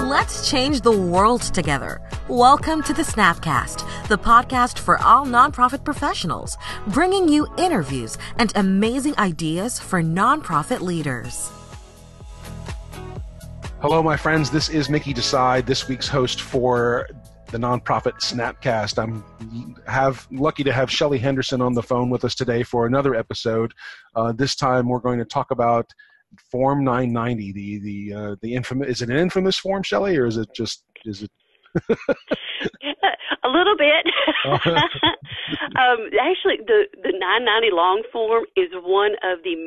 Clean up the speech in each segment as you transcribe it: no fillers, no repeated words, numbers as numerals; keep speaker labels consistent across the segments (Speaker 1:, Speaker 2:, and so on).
Speaker 1: Let's change the world together. Welcome to the Snapcast, the podcast for all nonprofit professionals, bringing you interviews and amazing ideas for nonprofit leaders.
Speaker 2: Hello, my friends. This is Mickey Desai, this week's host for the Nonprofit Snapcast. I'm lucky to have Shelly Henderson on the phone with us today for another episode. This time we're going to talk about Form 990, the infamous. Is it an infamous form, Shelly, or is it?
Speaker 3: A little bit. Actually, the 990 long form is one of the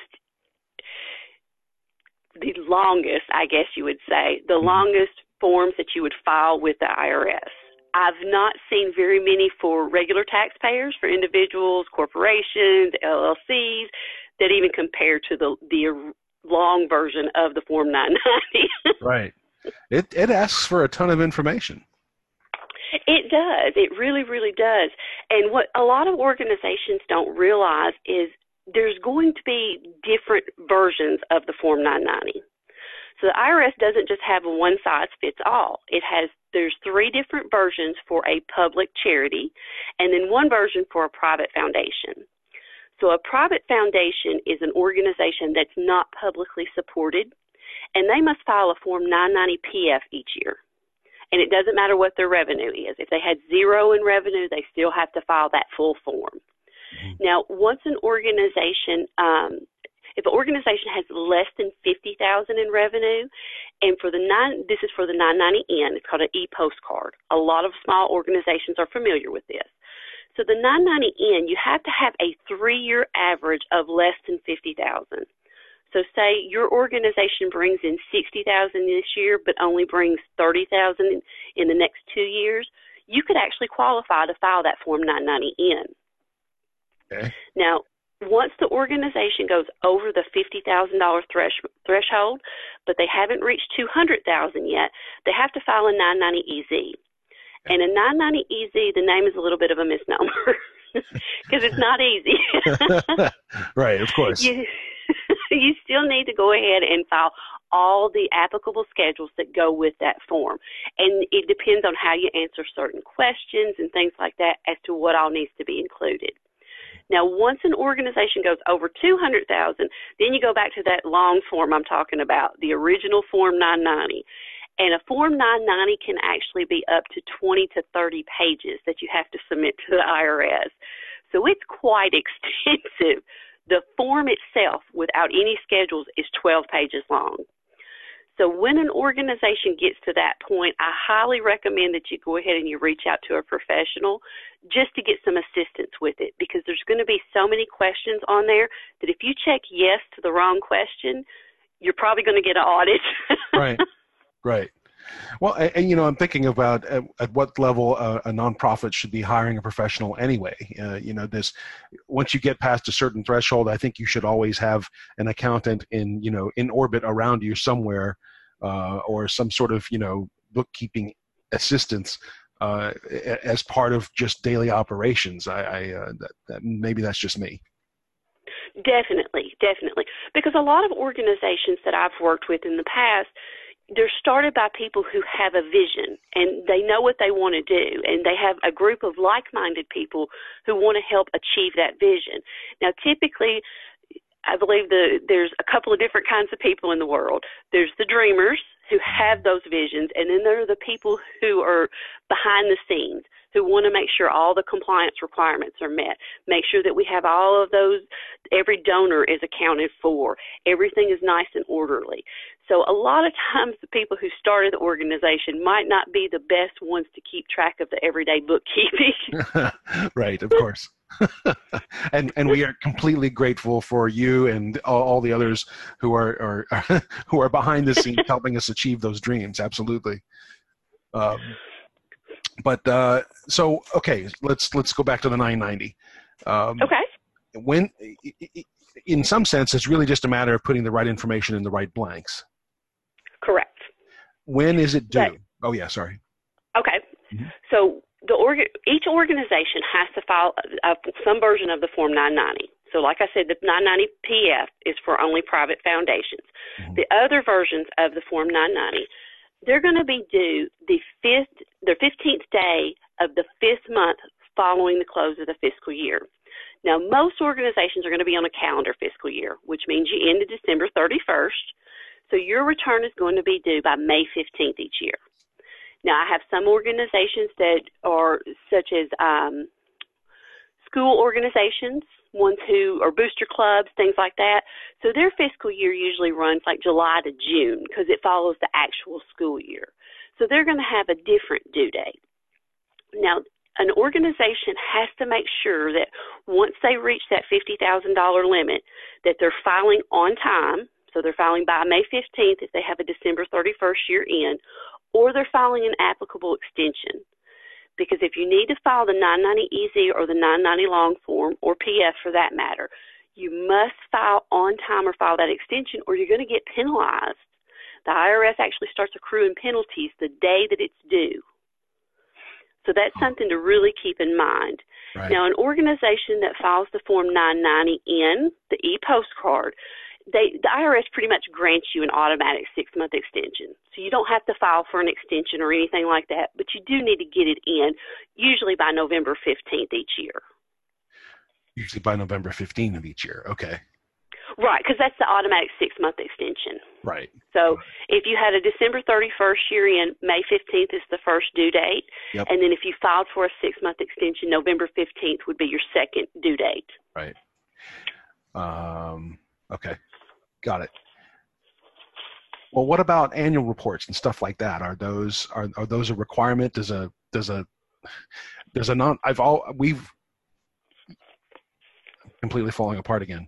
Speaker 3: longest, I guess you would say, the longest forms that you would file with the IRS. I've not seen very many for regular taxpayers, for individuals, corporations, LLCs, that even compare to the long version of the Form 990.
Speaker 2: Right. It asks for a ton of information.
Speaker 3: It does. It really, really does. And what a lot of organizations don't realize is there's going to be different versions of the Form 990. So the IRS doesn't just have a one-size-fits-all. There's three different versions for a public charity and then one version for a private foundation. So a private foundation is an organization that's not publicly supported, and they must file a Form 990-PF each year. And it doesn't matter what their revenue is. If they had zero in revenue, they still have to file that full form. Mm-hmm. Now, once an organization, if an organization has less than $50,000 in revenue, and this is for the 990N, it's called an e-postcard. A lot of small organizations are familiar with this. So the 990N, you have to have a 3-year average of less than $50,000. So say your organization brings in $60,000 this year, but only brings $30,000 in the next 2 years, you could actually qualify to file that Form 990N.
Speaker 2: Okay. Now,
Speaker 3: once the organization goes over the $50,000 threshold, but they haven't reached $200,000 yet, they have to file a 990EZ. And a 990EZ, the name is a little bit of a misnomer because it's not easy.
Speaker 2: Right, of course.
Speaker 3: You still need to go ahead and file all the applicable schedules that go with that form. And it depends on how you answer certain questions and things like that as to what all needs to be included. Now, once an organization goes over $200,000, then you go back to that long form I'm talking about, the original Form 990. And a Form 990 can actually be up to 20 to 30 pages that you have to submit to the IRS. So it's quite extensive. The form itself, without any schedules, is 12 pages long. So when an organization gets to that point, I highly recommend that you go ahead and you reach out to a professional just to get some assistance with it, because there's going to be so many questions on there that if you check yes to the wrong question, you're probably going to get an audit.
Speaker 2: Right. Right. Well, and I'm thinking about at what level a nonprofit should be hiring a professional anyway. Once you get past a certain threshold, I think you should always have an accountant in orbit around you somewhere, or some sort of bookkeeping assistance as part of just daily operations. Maybe that's just me.
Speaker 3: Definitely, because a lot of organizations that I've worked with in the past, they're started by people who have a vision and they know what they want to do, and they have a group of like-minded people who want to help achieve that vision. Now, typically, I believe there's a couple of different kinds of people in the world. There's the dreamers who have those visions, and then there are the people who are behind the scenes, who want to make sure all the compliance requirements are met, make sure that we have all of those, every donor is accounted for, everything is nice and orderly. So a lot of times the people who started the organization might not be the best ones to keep track of the everyday bookkeeping.
Speaker 2: Right, of course. and we are completely grateful for you and all the others who are who are behind the scenes helping us achieve those dreams. Absolutely. So okay, let's go back to the 990.
Speaker 3: Okay.
Speaker 2: When, in some sense, it's really just a matter of putting the right information in the right blanks.
Speaker 3: Correct.
Speaker 2: When is it due? Oh yeah, sorry.
Speaker 3: Okay.
Speaker 2: Mm-hmm.
Speaker 3: So each organization has to file some version of the Form 990. So like I said, the 990-PF is for only private foundations. Mm-hmm. The other versions of the Form 990, they're going to be due the 15th day of the 5th month following the close of the fiscal year. Now, most organizations are going to be on a calendar fiscal year, which means you end December 31st. So your return is going to be due by May 15th each year. Now, I have some organizations that are such as school organizations, ones who are booster clubs, things like that. So their fiscal year usually runs like July to June because it follows the actual school year. So they're going to have a different due date. Now, an organization has to make sure that once they reach that $50,000 limit, that they're filing on time. So they're filing by May 15th if they have a December 31st year end, or they're filing an applicable extension. Because if you need to file the 990-EZ or the 990 long form, or PF for that matter, you must file on time or file that extension, or you're going to get penalized. The IRS actually starts accruing penalties the day that it's due. So that's something to really keep in mind.
Speaker 2: Right.
Speaker 3: Now, an organization that files the Form 990N, the e-postcard, the IRS pretty much grants you an automatic 6-month extension. So you don't have to file for an extension or anything like that, but you do need to get it in, usually by November 15th each year.
Speaker 2: Usually by November 15th of each year. Okay.
Speaker 3: Right, because that's the automatic 6-month extension.
Speaker 2: Right.
Speaker 3: So if you had a December 31st year in, May 15th is the first due date.
Speaker 2: Yep.
Speaker 3: And then if you filed for a 6-month extension, November 15th would be your second due date.
Speaker 2: Right. Okay. Got it. Well, what about annual reports and stuff like that? Are those a requirement? We've completely falling apart again.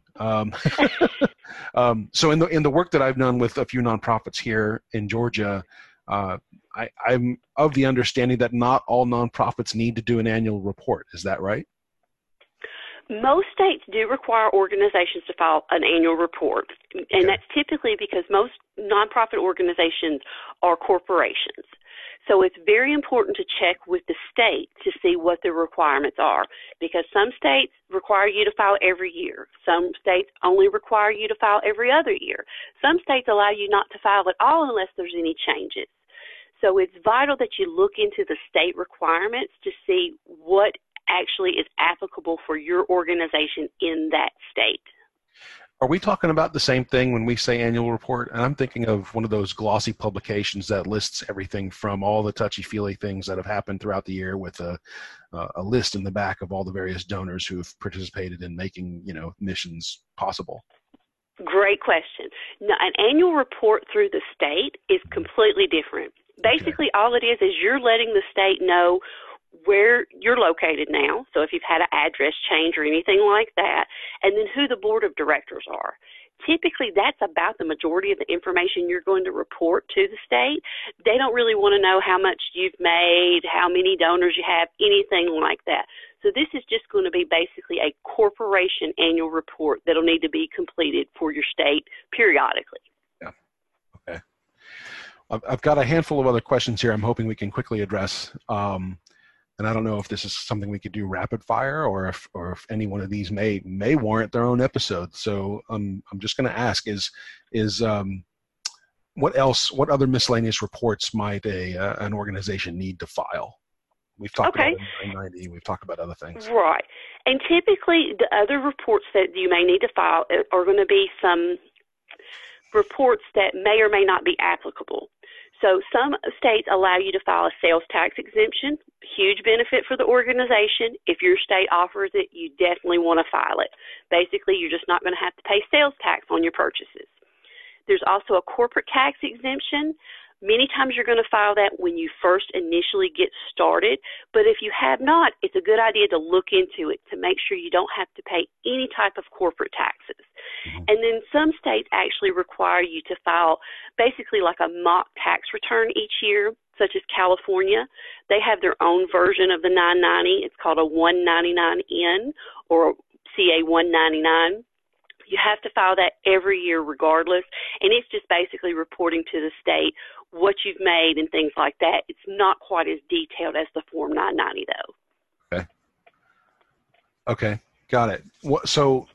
Speaker 2: So in the work that I've done with a few nonprofits here in Georgia, I'm of the understanding that not all nonprofits need to do an annual report. Is that right?
Speaker 3: Most states do require organizations to file an annual report, and that's typically because most nonprofit organizations are corporations. So it's very important to check with the state to see what the requirements are, because some states require you to file every year. Some states only require you to file every other year. Some states allow you not to file at all unless there's any changes. So it's vital that you look into the state requirements to see what actually is applicable for your organization in that state.
Speaker 2: Are we talking about the same thing when we say annual report? And I'm thinking of one of those glossy publications that lists everything from all the touchy-feely things that have happened throughout the year with a list in the back of all the various donors who have participated in making, missions possible. Great
Speaker 3: question. No, an annual report through the state is completely different. Basically, all it is you're letting the state know where you're located now, so if you've had an address change or anything like that, and then who the board of directors are. Typically, that's about the majority of the information you're going to report to the state. They don't really want to know how much you've made, how many donors you have, anything like that. So this is just going to be basically a corporation annual report that'll need to be completed for your state periodically.
Speaker 2: Yeah. Okay. I've got a handful of other questions here I'm hoping we can quickly address. And I don't know if this is something we could do rapid fire, or if any one of these may warrant their own episode. So I'm just going to ask: is what other miscellaneous reports might an organization need to file? We've talked about 990. We've talked about other things.
Speaker 3: Right, and typically the other reports that you may need to file are going to be some reports that may or may not be applicable. So some states allow you to file a sales tax exemption, huge benefit for the organization. If your state offers it, you definitely want to file it. Basically, you're just not going to have to pay sales tax on your purchases. There's also a corporate tax exemption. Many times you're going to file that when you first initially get started, but if you have not, it's a good idea to look into it to make sure you don't have to pay any type of corporate taxes. And then some states actually require you to file basically like a mock tax return each year, such as California. They have their own version of the 990. It's called a 199N or CA 199. You have to file that every year regardless, and it's just basically reporting to the state what you've made and things like that. It's not quite as detailed as the Form 990, though.
Speaker 2: Okay, got it. So,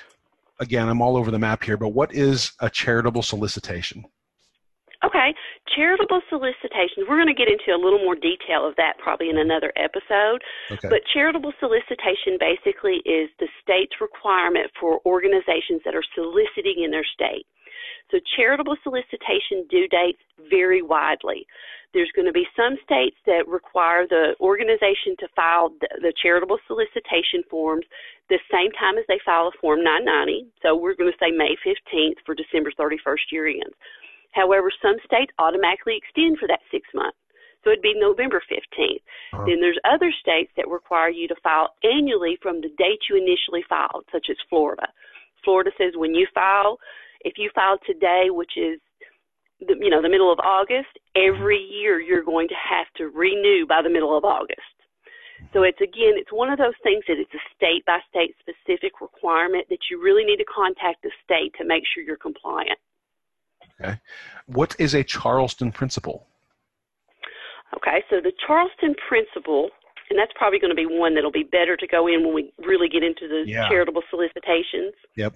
Speaker 2: again, I'm all over the map here, but what is a charitable solicitation?
Speaker 3: Okay. charitable solicitations, we're going to get into a little more detail of that probably in another episode.
Speaker 2: Okay.
Speaker 3: But charitable solicitation basically is the state's requirement for organizations that are soliciting in their state. So charitable solicitation due dates vary widely. There's going to be some states that require the organization to file the charitable solicitation forms the same time as they file a Form 990. So we're going to say May 15th for December 31st year ends. However, some states automatically extend for that 6 months. So it'd be November 15th. Then there's other states that require you to file annually from the date you initially filed, such as Florida. Florida says when you file, if you file today, which is the middle of August, every year you're going to have to renew by the middle of August. So it's one of those things that it's a state-by-state specific requirement that you really need to contact the state to make sure you're compliant.
Speaker 2: Okay. What is a Charleston principle?
Speaker 3: Okay, so the Charleston principle, and that's probably going to be one that'll be better to go in when we really get into the charitable solicitations.
Speaker 2: Yep.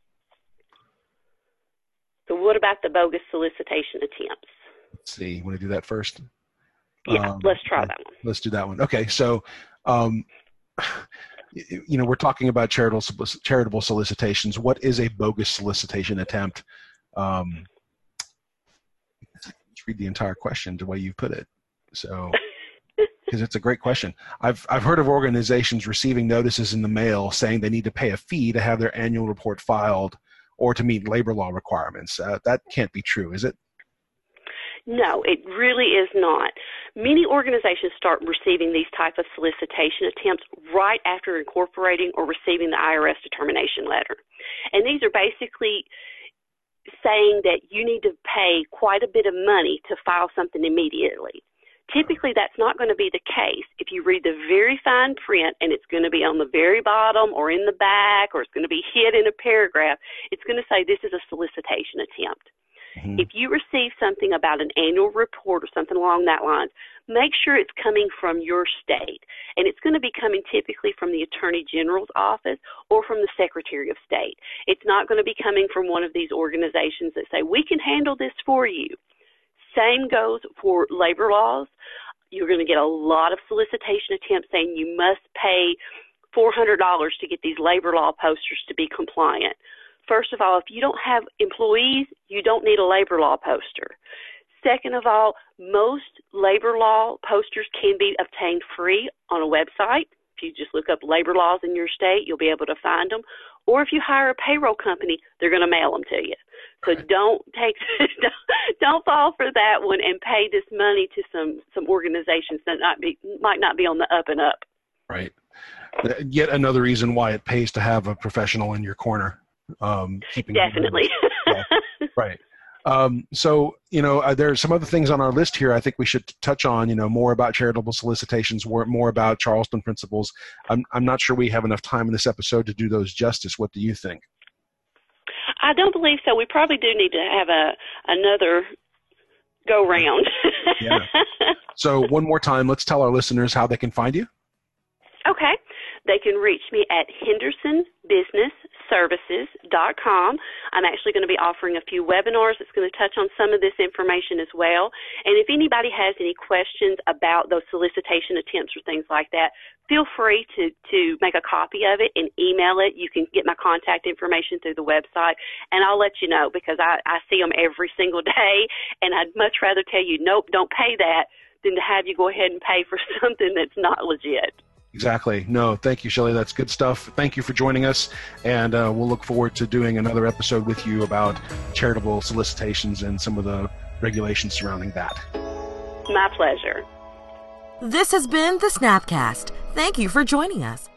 Speaker 3: So what about the bogus solicitation attempts?
Speaker 2: Let's see. Want to do that first?
Speaker 3: Yeah, let's try that one.
Speaker 2: Let's do that one. Okay, so, we're talking about charitable solicitations. What is a bogus solicitation attempt? Let's read the entire question the way you put it. So, because it's a great question. I've heard of organizations receiving notices in the mail saying they need to pay a fee to have their annual report filed or to meet labor law requirements. That can't be true, is it?
Speaker 3: No, it really is not. Many organizations start receiving these type of solicitation attempts right after incorporating or receiving the IRS determination letter. And these are basically saying that you need to pay quite a bit of money to file something immediately. Typically, that's not going to be the case. If you read the very fine print, and it's going to be on the very bottom or in the back, or it's going to be hid in a paragraph, it's going to say this is a solicitation attempt. Mm-hmm. If you receive something about an annual report or something along that line, make sure it's coming from your state. And it's going to be coming typically from the Attorney General's office or from the Secretary of State. It's not going to be coming from one of these organizations that say, we can handle this for you. Same goes for labor laws. You're going to get a lot of solicitation attempts saying you must pay $400 to get these labor law posters to be compliant. First of all, if you don't have employees, you don't need a labor law poster. Second of all, most labor law posters can be obtained free on a website. If you just look up labor laws in your state, you'll be able to find them. Or if you hire a payroll company, they're going to mail them to you. So don't fall for that one and pay this money to some organizations that might not be on the up and up.
Speaker 2: Right. Yet another reason why it pays to have a professional in your corner.
Speaker 3: Definitely.
Speaker 2: Yeah, right. So, there's some other things on our list here I think we should touch on, more about charitable solicitations, more about Charleston principles. I'm not sure we have enough time in this episode to do those justice. What do you think?
Speaker 3: I don't believe so. We probably do need to have another go round.
Speaker 2: Yeah. So one more time, let's tell our listeners how they can find you.
Speaker 3: Okay. They can reach me at HendersonBusinessServices.com. I'm actually going to be offering a few webinars that's going to touch on some of this information as well. And if anybody has any questions about those solicitation attempts or things like that, feel free to make a copy of it and email it. You can get my contact information through the website, and I'll let you know because I see them every single day, and I'd much rather tell you, nope, don't pay that, than to have you go ahead and pay for something that's not legit.
Speaker 2: Exactly. No, thank you, Shelley. That's good stuff. Thank you for joining us, and we'll look forward to doing another episode with you about charitable solicitations and some of the regulations surrounding that.
Speaker 3: My pleasure.
Speaker 1: This has been the Snapcast. Thank you for joining us.